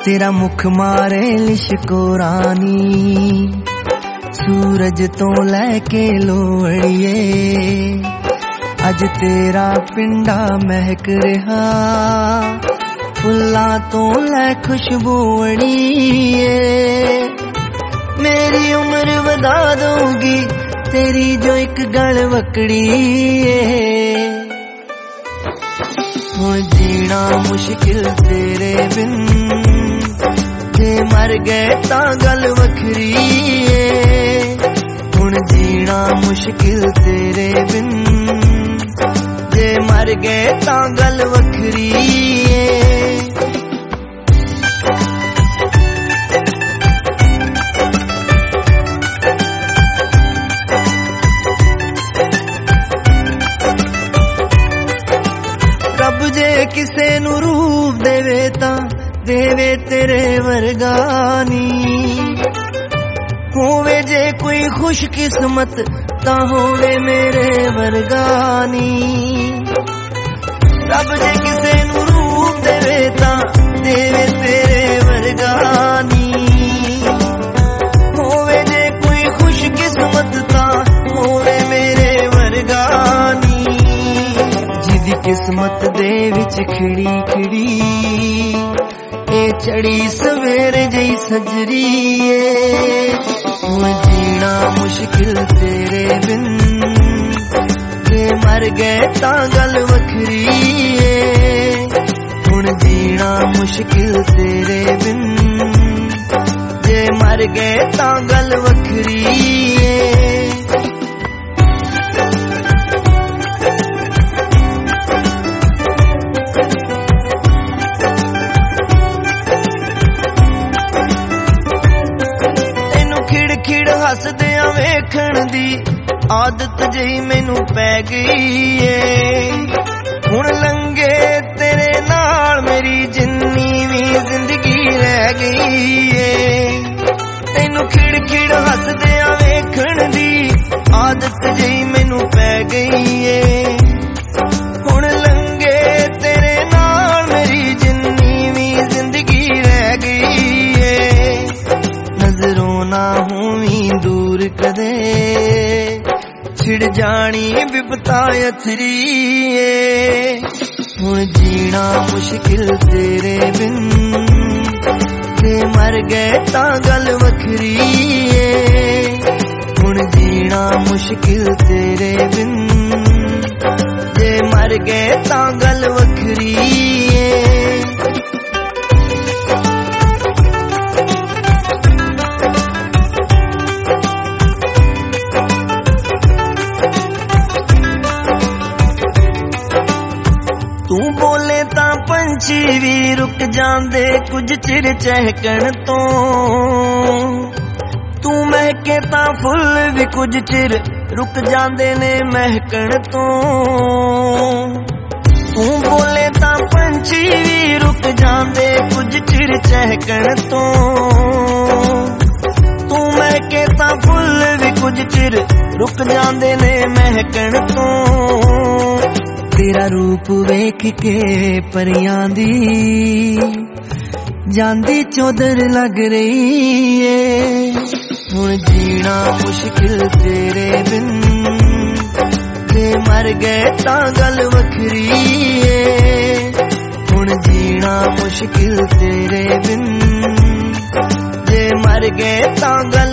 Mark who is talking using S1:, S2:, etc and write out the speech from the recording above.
S1: तेरा मुख मारे लिशको रानी, सूरज तो लैके लोहड़िए अज तेरा पिंडा महक रहा, फुल्लां तो लै खुशबू अड़िए। मेरी उम्र वधा दूंगी तेरी जो एक गल वकड़ी है। हुण जीना मुश्किल तेरे बिन, जे मर गए तां गल वखरी है। हुण जीना मुश्किल तेरे बिन, जे मर गए तां गल वखरी है। रब जे किसे नू रूप देवे तां देवे तेरे वर्गानी, होवे जे कोई खुश किस्मत तां होवे मेरे वर्गानी। रब जे किसे नू रूप देवे तां देवे तेरे वर्गानी, होवे जे कोई खुश किस्मत तां होवे मेरे वर्गानी। जिदी किस्मत दे विच खिड़ी खिड़ी ए चढ़ी सवेरे जई सजरी है। हुण जीना मुश्किल तेरे बिन, जे मर गए तां गल वखरी है। हुण जीना मुश्किल तेरे बिन, जे मर गए तां गल वखरी है। हसदिया वेखण दी आदत जही मैनू पै गई है। हुण लंघे तेरे नाल मेरी जिन्नी भी जिंदगी रह गई है। तैनू खिड़ खिड़ हसदिया वेखण दी आदत जही मैनू पै गई है। हुण लंघे तेरे नाल मेरी जिन्नी भी जिंदगी रह गई है। नजरों ना होवी दूर कदे, छिड़ जानी बिपता अथरी है। हुण जीना मुश्किल तेरे बिन, जे मर गए तां गल वखरी है। हुण जीना मुश्किल तेरे बिन, जे मर गए तां गल वखरी है। तू बोले तां पंछी भी रुक जांदे कुछ चिर चहकण तो, तू महके तां फुल भी कुछ चिर रुक जांदे ने महकण तो। तू बोले तां पंछी भी रुक जांदे कुछ चिर चहकण तो, तू महके तां फुल भी कुछ चिर रुक जांदे ने महकण तो। तेरा रूप वेख के परियां दी जांदी चौधर लग रही है। हुण जीना मुश्किल तेरे बिन, जे मर गए तां गल वखरी है। हुण जीना मुश्किल तेरे बिन, जे मर गए तां गल